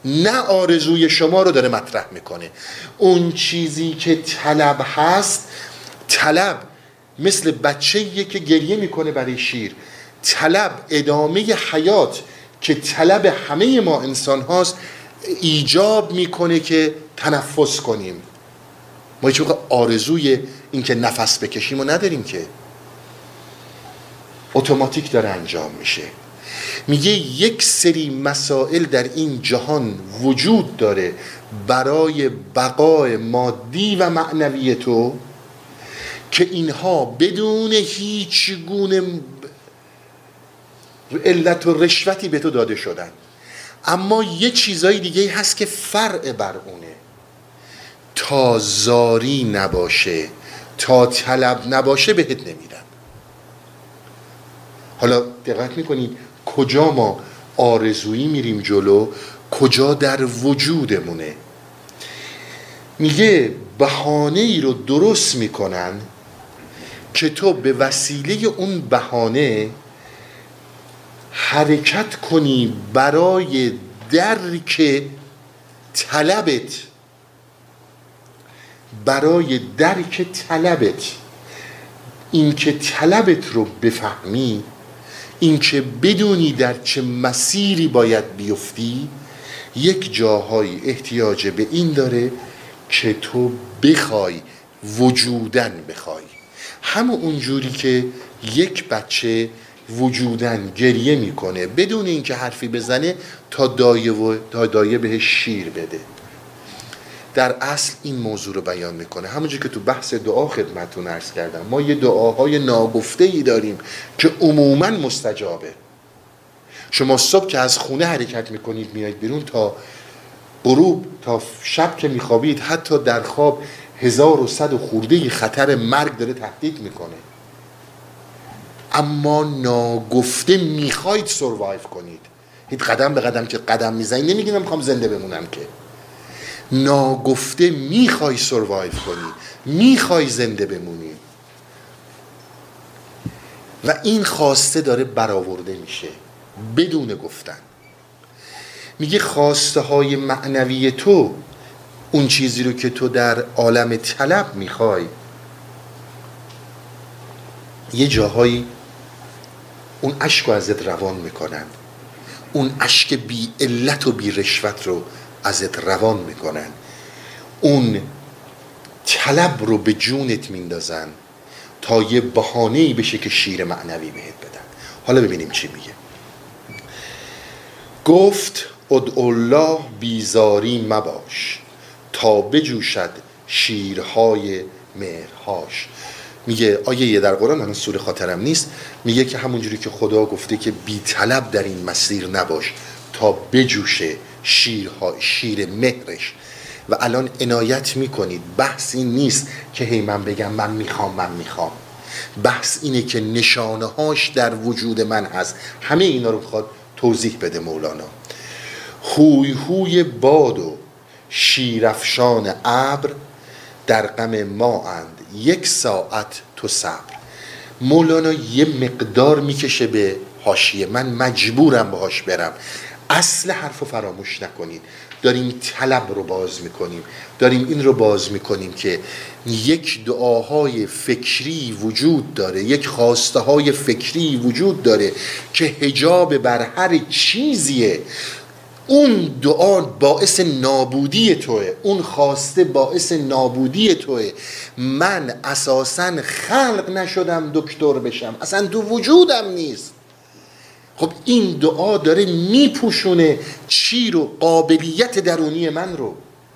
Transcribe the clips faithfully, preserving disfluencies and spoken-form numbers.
نه آرزوی شما رو داره مطرح میکنه. اون چیزی که طلب هست، طلب مثل بچه‌ایه که گریه میکنه برای شیر. طلب ادامه حیات که طلب همه ما انسان هاست ایجاب میکنه که تنفس کنیم. ما هیچ وقت آرزوی این که نفس بکشیم و نداریم که، اتوماتیک داره انجام میشه. میگه یک سری مسائل در این جهان وجود داره برای بقای مادی و معنوی تو که اینها بدون هیچ گونه علت و رشوتی به تو داده شدن، اما یه چیزای دیگه هست که فرع بر اونه. تا زاری نباشه، تا طلب نباشه بهت نمیدن. حالا دقت میکنید کجا ما آرزویی میریم جلو، کجا در وجودمونه. میگه بهانه ای رو درست میکنن که تو به وسیله اون بهانه حرکت کنی برای درک طلبت، برای درک طلبت. این که طلبت رو بفهمی، این که بدونی در چه مسیری باید بیفتی، یک جاهایی احتیاج به این داره که تو بخوای، وجودن بخوای. همون اونجوری که یک بچه وجودن گریه میکنه بدون اینکه حرفی بزنه تا دایه, و تا دایه بهش شیر بده. در اصل این موضوع رو بیان میکنه. همونجور که تو بحث دعا خدمتتون عرض کردم، ما یه دعاهای ناگفته ای داریم که عموما مستجابه. شما صبح که از خونه حرکت میکنید میایید بیرون تا غروب، تا شب که میخوابید، حتی در خواب هزار و صد و خورده خطر مرگ داره تهدید میکنه، اما ناگفته میخواید سروایو کنید. هیچ قدم به قدم که قدم میزنید نمیگید من میخوام زنده بمونم، که ناگفته میخوای سروایو کنی، میخوای زنده بمونی و این خواسته داره برآورده میشه بدون گفتن. میگه خواسته های معنوی تو، اون چیزی رو که تو در عالم طلب میخوای، یه جاهایی اون اشک رو ازت روان میکنن، اون اشک بی علت و بی رشوت رو ازت روان میکنن، اون طلب رو به جونت میندازن تا یه بهانه‌ای بشه که شیر معنوی بهت بدن. حالا ببینیم چی میگه. گفت ادعو الله بیزاری مباش تا بجوشد شیرهای مهرهاش. میگه آیه یه در قرآن، الان سوره خاطرم نیست، میگه که همونجوری که خدا گفته که بی طلب در این مسیر نباش تا بجوشه شیرها، شیر مهرش. و الان عنایت میکنید بحث این نیست که هی من بگم من میخوام من میخوام، بحث اینه که نشانه هاش در وجود من هست. همه اینا رو میخواد توضیح بده مولانا. هوی هوی باد و شیرافشان ابر در غم ما اند یک ساعت تو صبر. مولانا یه مقدار میکشه به حاشیه، من مجبورم باهاش برم. اصل حرفو فراموش نکنید، داریم طلب رو باز میکنیم، داریم این رو باز میکنیم که یک دعاهای فکری وجود داره، یک خواسته های فکری وجود داره که حجاب بر هر چیزیه. اون دعا باعث نابودی توه، اون خواسته باعث نابودی توه. من اساساً خلق نشدم دکتر بشم، اصلا تو وجودم نیست. خب این دعا داره میپوشونه چی رو؟ قابلیت درونی من رو.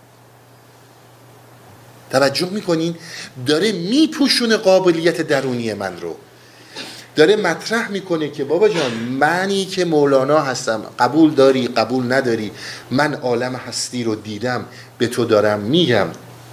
توجه میکنین؟ داره میپوشونه قابلیت درونی من رو، داره مطرح میکنه که بابا جان منی که مولانا هستم، قبول داری قبول نداری، من عالم هستی رو دیدم، به تو دارم میگم.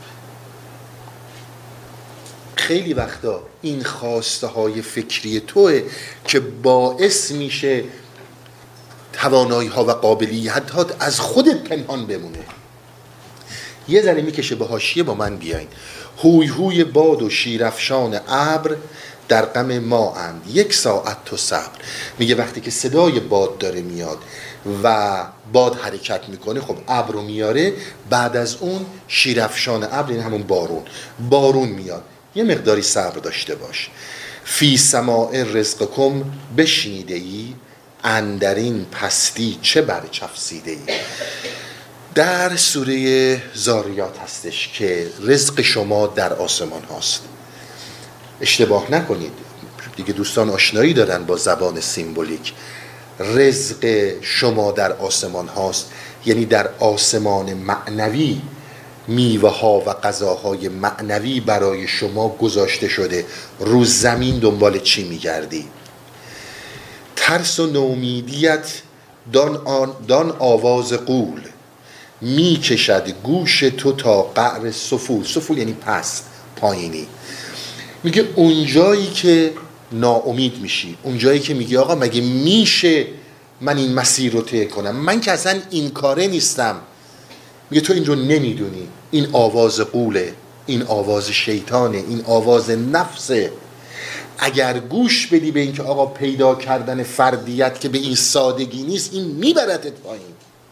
خیلی وقتا این خواسته های فکری توه که باعث میشه توانایی ها و قابلیت ها از خودت پنهان بمونه. یه ذره میکشه به حاشیه، با من بیاین. هوی هوی باد و شیرافشان ابر در غم ما اند یک ساعت تو صبر. میگه وقتی که صدای باد داره میاد و باد حرکت میکنه، خب ابر رو میاره، بعد از اون شیرافشان ابر، این همون بارون، بارون میاد، یه مقداری صبر داشته باش. فی سماع رزقکم بشنیده ای، اندرین پستی چه برچفسیده ای. در سوره زاریات هستش که رزق شما در آسمان هاست. اشتباه نکنید دیگه، دوستان آشنایی دارن با زبان سیمبولیک. رزق شما در آسمان هاست یعنی در آسمان معنوی میوه ها و غذاهای معنوی برای شما گذاشته شده. رو زمین دنبال چی میگردی؟ ترس و نومیدیت دان, آن دان آواز قول، میکشد گوش تو تا قعر سفول. سفول یعنی پست، پایینی. میگه اونجایی که ناامید میشی، اونجایی که میگی آقا مگه میشه من این مسیر رو طی کنم، من که اصلا این کاره نیستم، میگه تو این رو نمیدونی. این آواز قوله، این آواز شیطانه، این آواز نفسه. اگر گوش بدی به این که آقا پیدا کردن فردیت که به این سادگی نیست، این میبرتت پایین.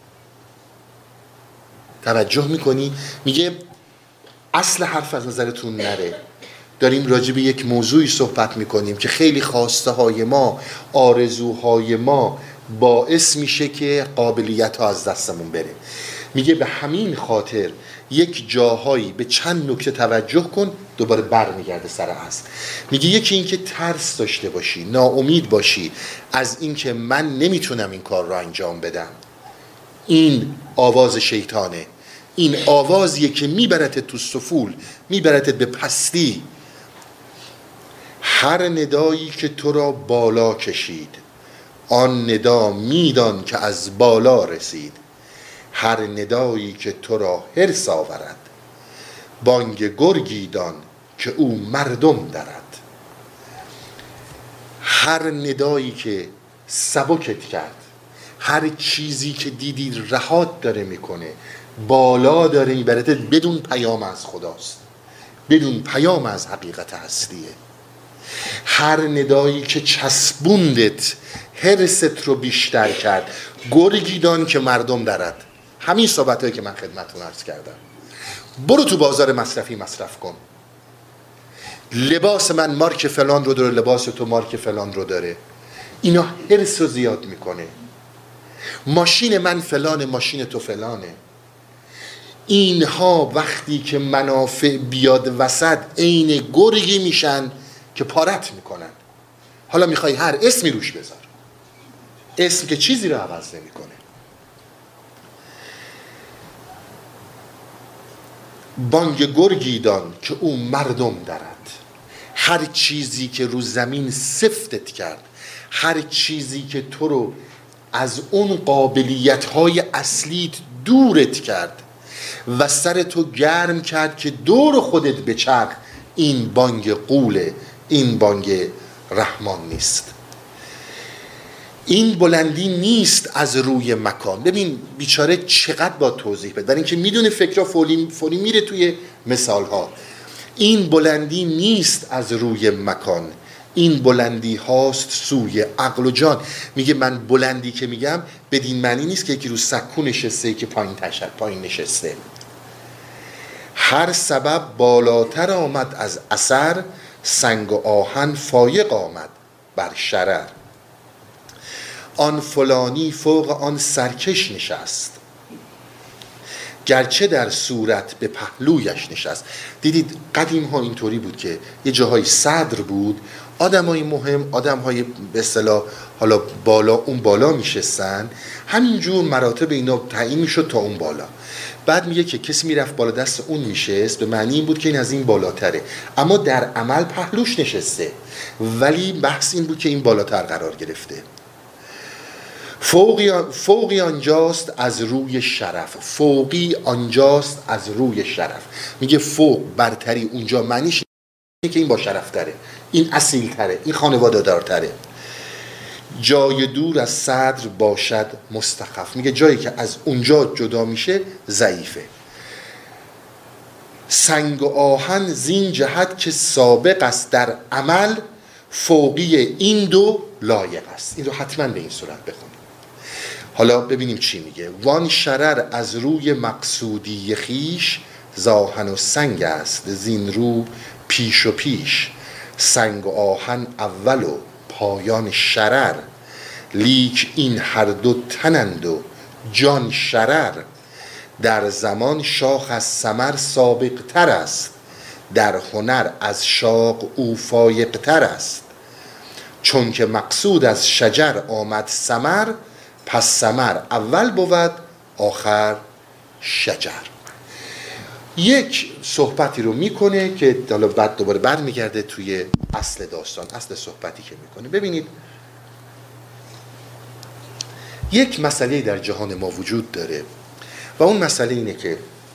توجه میکنی؟ میگه اصل حرف از نظرتون نره، داریم راجع به یک موضوعی صحبت میکنیم که خیلی خواسته های ما، آرزوهای ما باعث میشه که قابلیت ها از دستمون بره. میگه به همین خاطر یک جاهایی به چند نکته توجه کن، دوباره بر میگرده سر اصل. میگه یکی این که ترس داشته باشی، ناامید باشی از این که من نمیتونم این کار رو انجام بدم. این آواز شیطانه، این آوازیه که میبرتت تو سفول، میبرتت به پستی. هر ندایی که تو را بالا کشید، آن ندا میدان که از بالا رسید. هر ندایی که تو را حرص آورد، بانگ گرگی دان که او مردم درد. هر ندایی که سبکت کرد، هر چیزی که دیدی رهات داره میکنه، بالا داره میبرتت، بدون پیام از خداست، بدون پیام از حقیقت هستیه. هر ندایی که چسبوندت، حرست رو بیشتر کرد، گرگی دان که مردم درد. همین صحبت هایی که من خدمتتون عرض کردم. برو تو بازار مصرفی مصرف کن. لباس من مارک فلان رو داره، لباس تو مارک فلان رو داره. اینا حرص رو زیاد میکنه. ماشین من فلانه، ماشین تو فلانه. اینها وقتی که منافع بیاد وسط، عین گرگی میشن که پارت میکنن. حالا میخوای هر اسمی روش بذار، اسم که چیزی رو عوض نمیکنه. بانگ گرگی دان که او مردم درد. هر چیزی که رو زمین سفتت کرد، هر چیزی که تو رو از اون قابلیت‌های اصلیت دورت کرد و سر تو گرم کرد که دور خودت بچرخ، این بانگ قوله، این بانگ رحمان نیست. این بلندی نیست از روی مکان. ببین بیچاره چقدر با توضیح بده، برای اینکه میدونه فکرها فوری فوری میره توی مثال ها. این بلندی نیست از روی مکان، این بلندی هاست سوی عقل و جان. میگه من بلندی که میگم بدین معنی نیست که یکی رو سکو نشسته که پایین تشد پایین نشسته. هر سبب بالاتر آمد از اثر، سنگ و آهن فایق آمد بر شرر. آن فلانی فوق آن سرکش نشست، گرچه در صورت به پهلویش نشست. دیدید قدیم ها اینطوری بود که یه جاهای صدر بود، آدم های مهم، آدم های به اصطلاح حالا بالا، اون بالا میشستن، همینجور مراتب اینا تعیین میشد تا اون بالا. بعد میگه که کسی میرفت بالا دست اون میشست، به معنی این بود که این از این بالاتره، اما در عمل پهلوش نشسته، ولی بحث این بود که این بالاتر قرار گرفته. فوقی, فوقی آنجاست از روی شرف. فوقی آنجاست از روی شرف. میگه فوق برتری اونجا معنیش اینه که این با شرف تره، این اصیل تره، این خانواده دارتره. جای دور از صدر باشد مستخف. میگه جایی که از اونجا جدا میشه ضعیفه. سنگ و آهن زین جهت که سابق است در عمل، فوقی این دو لایق است. این رو حتما به این صورت بخونیم. حالا ببینیم چی میگه. وان شرر از روی مقصودی خیش، زاهن و سنگ است زین رو پیش و پیش. سنگ و آهن اول و پایان شرر، لیک این هر دو تنند و جان شرر. در زمان شاخ از ثمر سابق تر است، در هنر از شاق او فایق تر است. چون که مقصود از شجر آمد ثمر، پس ثمر اول بود آخر شجر. یک صحبتی رو میکنه که حالا بعد دوباره برمیگرده توی اصل داستان، اصل صحبتی که میکنه. ببینید یک مسئله در جهان ما وجود داره و اون مسئله اینه که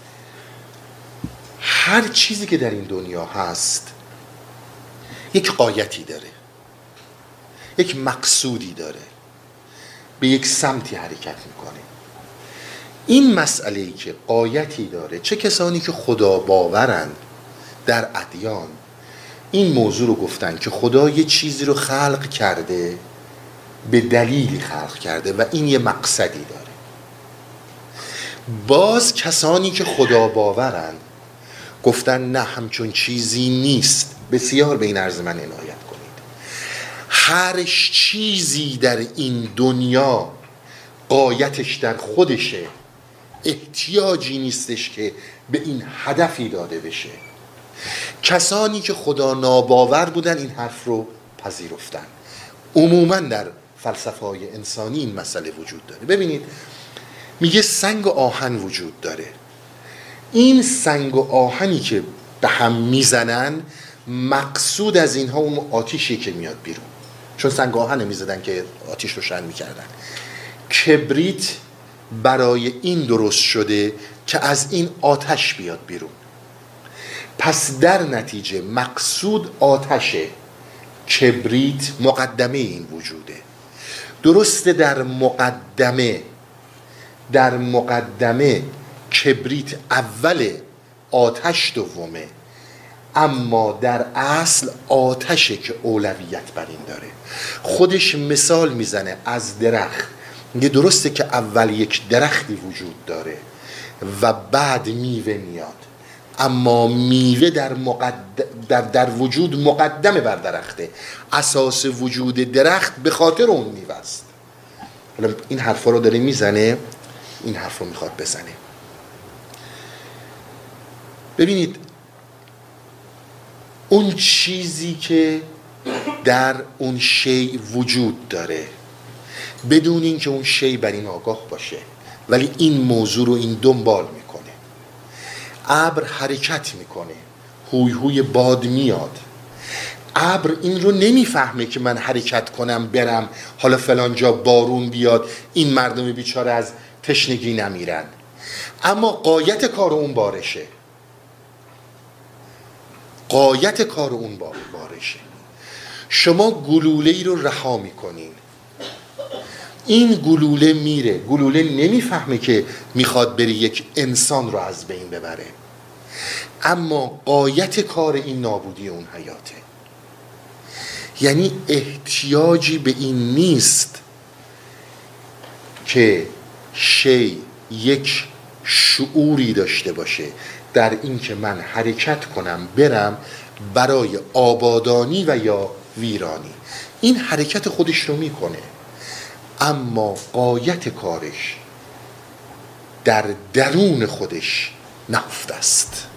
هر چیزی که در این دنیا هست یک غایتی داره، یک مقصودی داره، به یک سمتی حرکت میکنه. این مسئله‌ای که غایتی داره، چه کسانی که خدا باورند در ادیان این موضوع رو گفتن که خدا یه چیزی رو خلق کرده، به دلیلی خلق کرده و این یه مقصدی داره. باز کسانی که خدا باورند گفتن نه همچون چیزی نیست. بسیار به این عرض من عنایت کنید. هر چیزی در این دنیا غایتش در خودشه، احتیاجی نیستش که به این هدفی داده بشه. کسانی که خدا ناباور بودن این حرف رو پذیرفتن. عموما در فلسفه های انسانی این مسئله وجود داره. ببینید میگه سنگ و آهن وجود داره. این سنگ و آهنی که به هم میزنن، مقصود از اینها اون آتیشی که میاد بیرون، چون سنگ و آهن میزدن که آتیش روشن میکردن. کبریت برای این درست شده که از این آتش بیاد بیرون. پس در نتیجه مقصود آتشه، کبریت مقدمه این وجوده. درسته در مقدمه در مقدمه کبریت اول، آتش دومه، اما در اصل آتشه که اولویت بر این داره. خودش مثال میزنه از درخت، میگه درسته که اول یک درختی وجود داره و بعد میوه میاد، اما میوه در, مقد... در, در وجود مقدمه بر درخته. اساس وجود درخت به خاطر اون میوه است. حالا این حرفا رو داره میزنه، این حرف رو میخواد بزنه. ببینید اون چیزی که در اون شی وجود داره، بدون این که اون شی بر این آگاه باشه، ولی این موضوع رو این دنبال میکنه. ابر حرکت میکنه، هوی هوی باد میاد. ابر این رو نمیفهمه که من حرکت کنم برم حالا فلان جا بارون بیاد این مردم بیچاره از تشنگی نمیرن، اما غایت کار اون بارشه. غایت کار اون بارشه. شما گلوله ای رو رها میکنین، این گلوله میره، گلوله نمیفهمه که میخواد بره یک انسان رو از بین ببره، اما غایت کار این نابودی اون حیاته. یعنی احتیاجی به این نیست که شی یک شعوری داشته باشه در این که من حرکت کنم برم برای آبادانی و یا ویرانی. این حرکت خودش رو میکنه، اما غایت کارش در درون خودش نهفته است.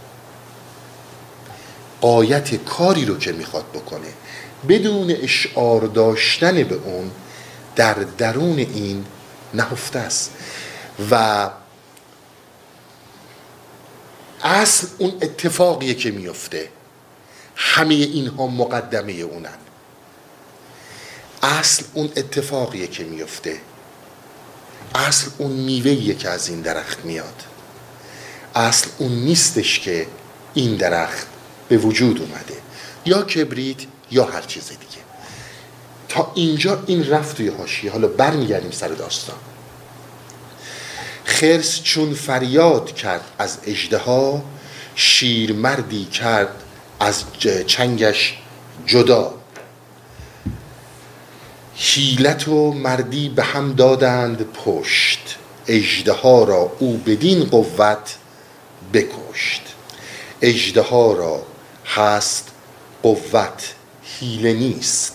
غایت کاری رو که میخواد بکنه بدون اشعار داشتن به اون در درون این نهفته است و اصل اون اتفاقیه که میفته. همه اینها مقدمه اونن. اصل اون اتفاقیه که میفته. اصل اون میوهیه که از این درخت میاد. اصل اون نیستش که این درخت به وجود اومده، یا کبریت یا هر چیز دیگه. تا اینجا این رفت توی حاشیه. حالا برمیگردیم سر داستان. خرس چون فریاد کرد از اژدها، شیرمردی کرد از چنگش جدا. حیلت و مردی به هم دادند پشت، اژدها را او بدین قوت بکشت. اژدها را هست قوت، حیله نیست،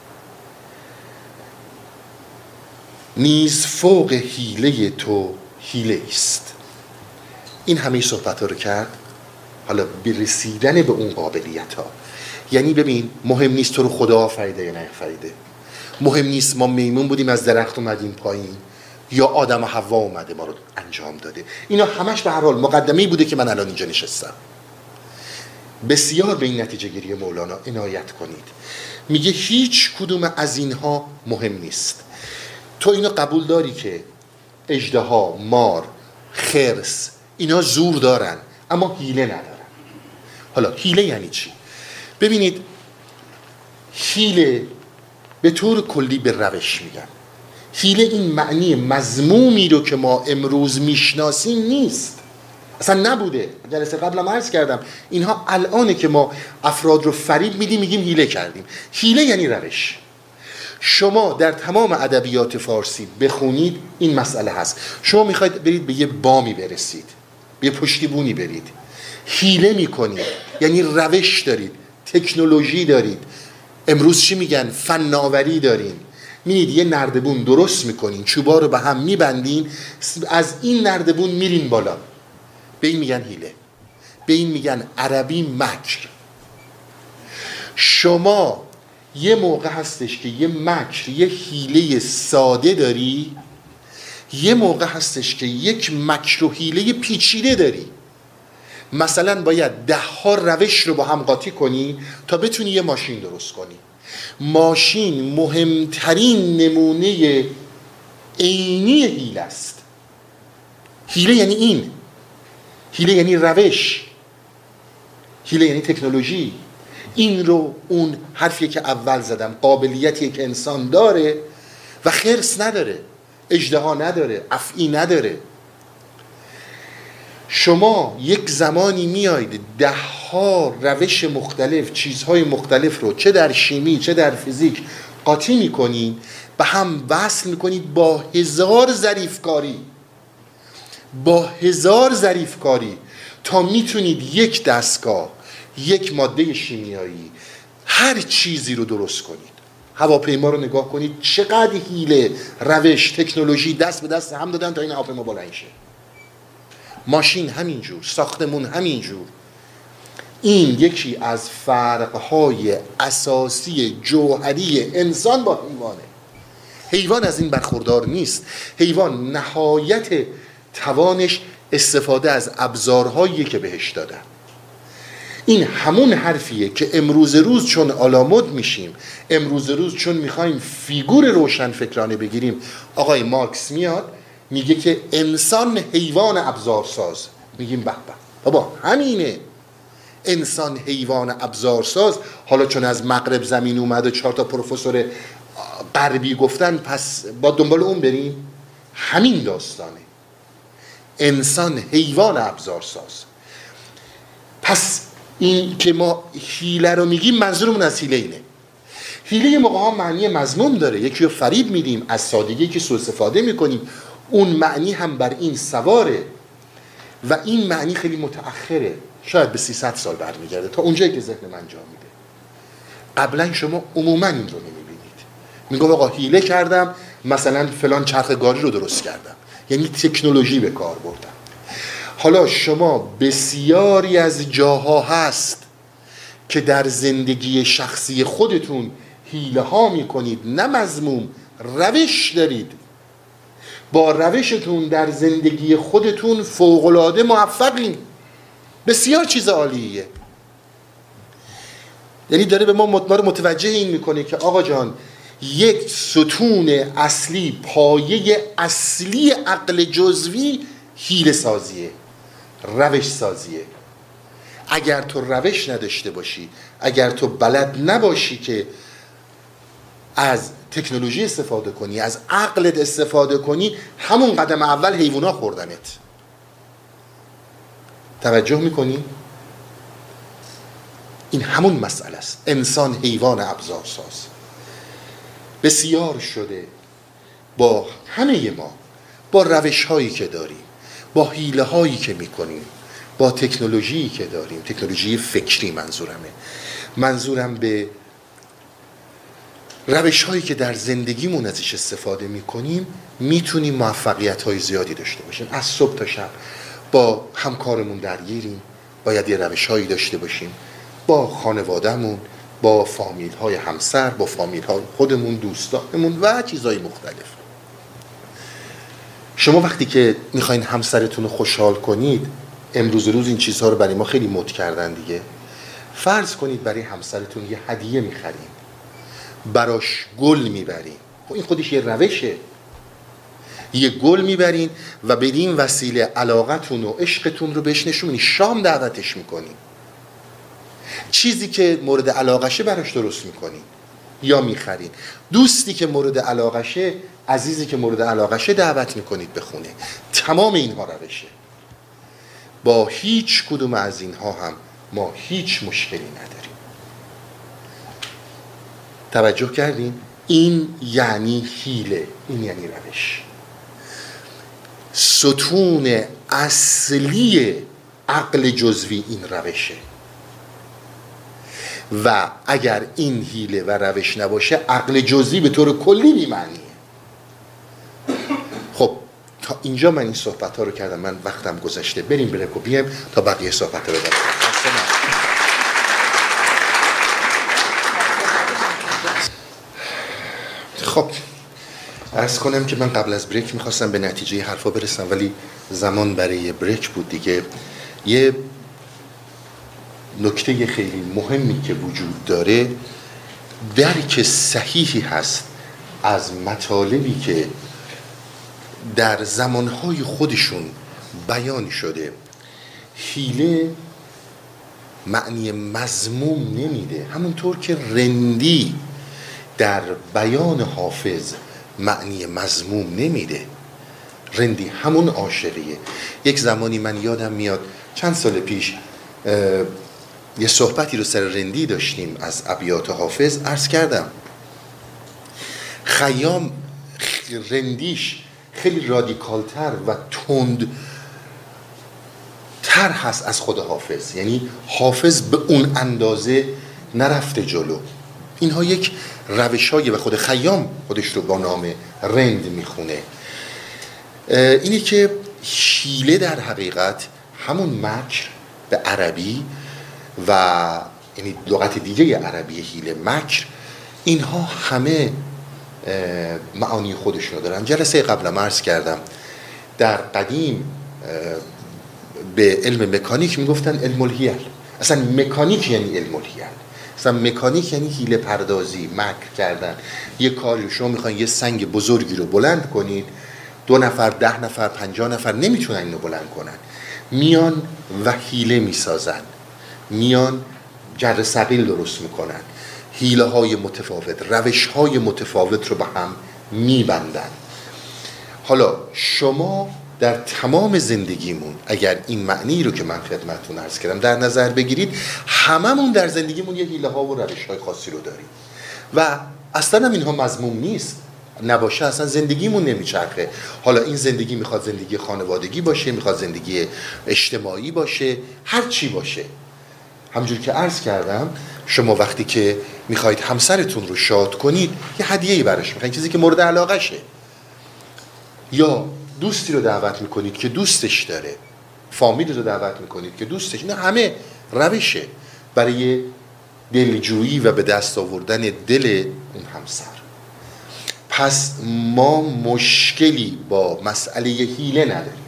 نیز فوق حیله تو حیله است. این همه صحبت ها رو کرد حالا به رسیدن به اون قابلیت ها. یعنی ببین مهم نیست تو رو خدا آفریده یا نیافریده، مهم نیست ما میمون بودیم از درخت اومدیم پایین یا آدم و حوا اومده ما رو انجام داده، اینا همش به هر حال مقدمه‌ای بوده که من الان اینجا نشستم. بسیار به این نتیجه گیری مولانا عنایت کنید. میگه هیچ کدوم از اینها مهم نیست. تو اینو قبول داری که اژدها، مار، خرس اینا زور دارن اما حیله ندارن. حالا حیله یعنی چی؟ ببینید حیله به طور کلی به روش میگن. حیله این معنی مذمومی رو که ما امروز میشناسیم نیست، اصلا نبوده. جلسه قبلم عرض کردم اینها الانه که ما افراد رو فریب میدیم میگیم حیله کردیم. حیله یعنی روش. شما در تمام ادبیات فارسی بخونید این مسئله هست. شما میخواید برید به یه بامی برسید، به یه پشتیبونی برید، حیله میکنید یعنی روش دارید، تکنولوژی دارید. امروز چی میگن؟ فناوری دارین. میرید یه نردبون درست میکنین، چوبا رو به هم میبندین، از این نردبون میرین بالا. به این میگن حیله، به این میگن عربی مکر. شما یه موقع هستش که یه مکر، یه حیله ساده داری، یه موقع هستش که یک مکر و حیله پیچیده داری. مثلا باید ده ها روش رو با هم قاطی کنی تا بتونی یه ماشین درست کنی. ماشین مهمترین نمونه عینی حیله است. حیله یعنی این، حیله یعنی روش، حیله یعنی تکنولوژی. این رو اون حرفی که اول زدم، قابلیتی که انسان داره و خرس نداره، اژدها نداره، افعی نداره. شما یک زمانی میایید ده ها روش مختلف، چیزهای مختلف رو چه در شیمی چه در فیزیک قاطی میکنید، به هم وصل میکنید با هزار ظریفکاری، با هزار ظریفکاری تا میتونید یک دستگاه، یک ماده شیمیایی، هر چیزی رو درست کنید. هواپیما رو نگاه کنید چقدر حیله، روش، تکنولوژی دست به دست هم دادن تا این هواپیما بلند شه. ماشین همینجور، ساختمون همینجور. این یکی از فرقهای اساسی جوهری انسان با حیوانه. حیوان از این برخوردار نیست. حیوان نهایت توانش استفاده از ابزارهایی که بهش دادن. این همون حرفیه که امروز روز چون آلامد میشیم، امروز روز چون میخوایم فیگور روشن فکرانه بگیریم، آقای مارکس میاد میگه که انسان حیوان ابزارساز. میگیم به به بابا همینه، انسان حیوان ابزارساز. حالا چون از مغرب زمین اومد و چهار تا پروفسور غربی گفتن پس با دنبال اون بریم. همین داستانه، انسان حیوان ابزارساز. پس این که ما حیله رو میگیم منظورمون از حیله اینه. حیله یه موقع ها معنی مضموم داره، یکی رو فریب میدیم، از سادگی که سوء استفاده میکنیم، اون معنی هم بر این سواره و این معنی خیلی متأخره، شاید به سیصد سال برمیگرده تا اونجایی که ذهن من جا میده. قبلا شما عموما این رو نمیبینید. میگم آقا حیله کردم، مثلا فلان چرخ گاری رو درست کردم، یعنی تکنولوژی به کار بردم. حالا شما بسیاری از جاها هست که در زندگی شخصی خودتون حیله ها میکنید، نه مذموم، روش دارید. با روشتون در زندگی خودتون فوق‌العاده موفقین، بسیار چیز عالیه. یعنی داره به ما متوجه این میکنه که آقا جان، یک ستون اصلی، پایه اصلی عقل جزوی حیله سازیه، روش سازیه. اگر تو روش نداشته باشی، اگر تو بلد نباشی که از تکنولوژی استفاده کنی، از عقلت استفاده کنی، همون قدم اول حیوونا خوردنت. توجه میکنی؟ این همون مسئله است. انسان حیوان ابزارساز. بسیار شده با همه ما، با روش هایی که داریم، با حیله هایی که میکنیم، با تکنولوژی که داریم، تکنولوژی فکری منظورمه، منظورم به روش هایی که در زندگیمون ازش استفاده میکنیم، میتونیم موفقیت های زیادی داشته باشیم. از صبح تا شب با همکارمون درگیریم، باید یه روش هایی داشته باشیم، با خانوادهمون، با فامیل های همسر، با فامیل های خودمون، دوستانمون و چیزهای مختلف. شما وقتی که میخواین همسرتون رو خوشحال کنید، امروز روز این چیزها رو برای ما خیلی مد کردن دیگه. فرض کنید برای همسرتون یه هدیه میخرین، براش گل میبرین، این خودش یه روشه. یه گل میبرین و بدین وسیله علاقتون و عشقتون رو بهش نشون میدین. شام دعوتش میکنین، چیزی که مورد علاقشه براش درست میکنین یا میخرین. دوستی که مورد علاقشه، عزیزی که مورد علاقشه دعوت میکنید به خونه. تمام اینها روشه. با هیچ کدوم از اینها هم ما هیچ مشکلی نداریم. توجه کردین؟ این یعنی حیله، این یعنی روش. ستون اصلی عقل جزوی این روشه و اگر این حیله و روش نباشه، عقل جزوی به طور کلی بی‌معنیه. خب تا اینجا من این صحبت ها رو کردم، من وقتم گذشته، بریم بریک و بیم تا بقیه صحبت رو بدم. خب عرض کنم که من قبل از بریک میخواستم به نتیجه حرفا برسم، ولی زمان برای بریک بود دیگه. یه نکته خیلی مهمی که وجود داره، درک صحیحی هست از مطالبی که در زمانهای خودشون بیان شده. حیله معنی مذموم نمیده، همونطور که رندی در بیان حافظ معنی مذموم نمیده. رندی همون عاشقیه. یک زمانی من یادم میاد چند سال پیش یه صحبتی رو سر رندی داشتیم از ابیات حافظ. عرض کردم خیام رندیش خیلی رادیکالتر و تند تر هست از خود حافظ، یعنی حافظ به اون اندازه نرفته جلو. اینها یک روش‌های و خود خیام خودش رو با نام رند میخونه. اینی که حیله در حقیقت همون مکر به عربی و یعنی لغت دیگه عربی حیله، مکر، اینها همه معانی خودشون رو دارن. جلسه قبل عرض کردم در قدیم به علم مکانیک میگفتن علم الحیل. اصلا مکانیک یعنی علم الحیل. اصلا مکانیک یعنی حیله پردازی، مکر کردن. یه کاری رو شما میخواین یه سنگ بزرگی رو بلند کنید، دو نفر، ده نفر، پنجاه نفر نمیتونن اینو بلند کنن، میان و حیله میسازن، میان جر ثقیل درست میکنن، حیله های متفاوت، روش های متفاوت رو به هم میبندن. حالا شما در تمام زندگیمون اگر این معنی رو که من خدمتتون عرض کردم در نظر بگیرید، هممون در زندگیمون یه حیله ها و روش های خاصی رو داریم و اصلا هم اینها مذموم نیست. نباشه اصلا زندگیمون نمیچرخه. حالا این زندگی میخواد زندگی خانوادگی باشه، میخواد زندگی اجتماعی باشه، هر چی باشه. همونجور که عرض کردم شما وقتی که میخواید همسرتون رو شاد کنید، یه هدیه‌ای براش میخواید، چیزی که مورد علاقشه، یا دوستی رو دعوت میکنید که دوستش داره، فامیلی رو دعوت میکنید که دوستش، نه همه روشه برای دلجویی و به دست آوردن دل اون همسر. پس ما مشکلی با مسئله حیله نداریم.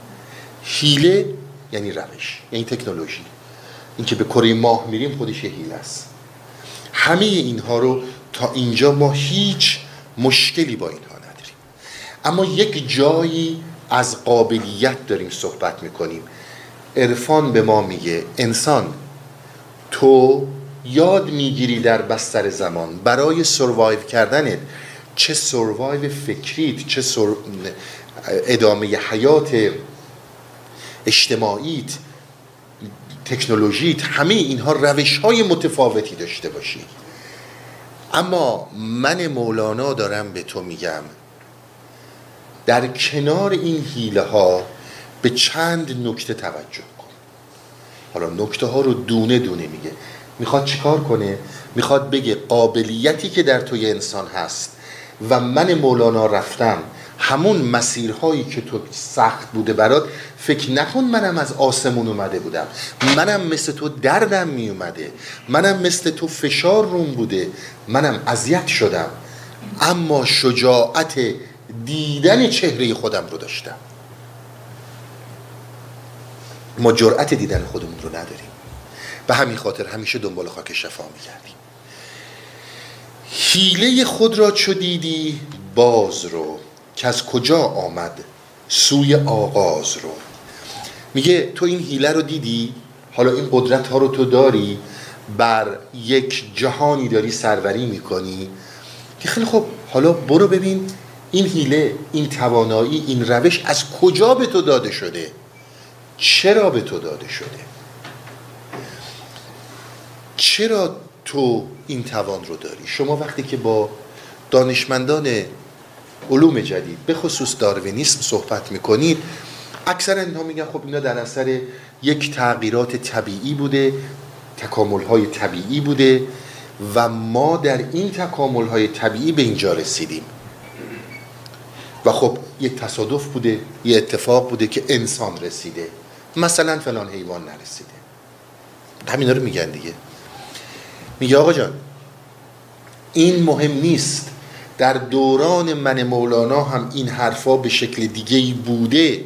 حیله یعنی روش، یعنی تکنولوژی. این که به کره ماه میریم خودش یه حیله است. همه اینها رو تا اینجا ما هیچ مشکلی با اینها نداریم. اما یک جایی از قابلیت داریم صحبت میکنیم. عرفان به ما میگه انسان تو یاد میگیری در بستر زمان برای سروایو کردنت، چه سروایو فکریت، چه سر... ادامه حیات اجتماعیت، تکنولوژیت، همه اینها روش های متفاوتی داشته باشی. اما من مولانا دارم به تو میگم در کنار این حیله ها به چند نکته توجه کن. حالا نکته ها رو دونه دونه میگه. میخواد چیکار کنه؟ میخواد بگه قابلیتی که در توی انسان هست و من مولانا رفتم همون مسیرهایی که تو سخت بوده برات، فکر نکن منم از آسمون اومده بودم، منم مثل تو دردم می اومده، منم مثل تو فشار روم بوده، منم اذیت شدم، اما شجاعت دیدن چهره خودم رو داشتم. ما جرأت دیدن خودمون رو نداریم، به همین خاطر همیشه دنبال خاک شفا میگردیم. حیله خود را چو دیدی باز رو، که از کجا آمد سوی آغاز رو. میگه تو این حیله رو دیدی، حالا این قدرت ها رو تو داری، بر یک جهانی داری سروری میکنی که خیلی خب حالا برو ببین این حیله، این توانایی، این روش از کجا به تو داده شده، چرا به تو داده شده، چرا تو این توان رو داری. شما وقتی که با دانشمندان علوم جدید به خصوص داروینیسم صحبت میکنید، اکثر اینها میگن خب اینا در اثر یک تغییرات طبیعی بوده، تکامل‌های طبیعی بوده و ما در این تکامل‌های طبیعی به اینجا رسیدیم و خب یک تصادف بوده، یک اتفاق بوده که انسان رسیده، مثلا فلان حیوان نرسیده. همینا رو میگن دیگه. میگه آقا جان این مهم نیست، در دوران من مولانا هم این حرفا به شکل دیگه‌ای بوده.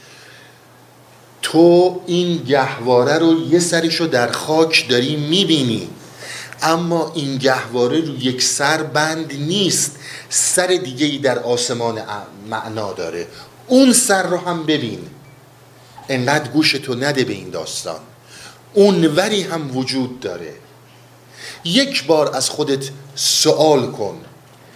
تو این گهواره رو یه سرشو در خاک داری میبینی، اما این گهواره رو یک سر بند نیست، سر دیگه‌ای در آسمان معنا داره. اون سر رو هم ببین، انقدر گوشتو نده به این داستان، اون وری هم وجود داره. یک بار از خودت سوال کن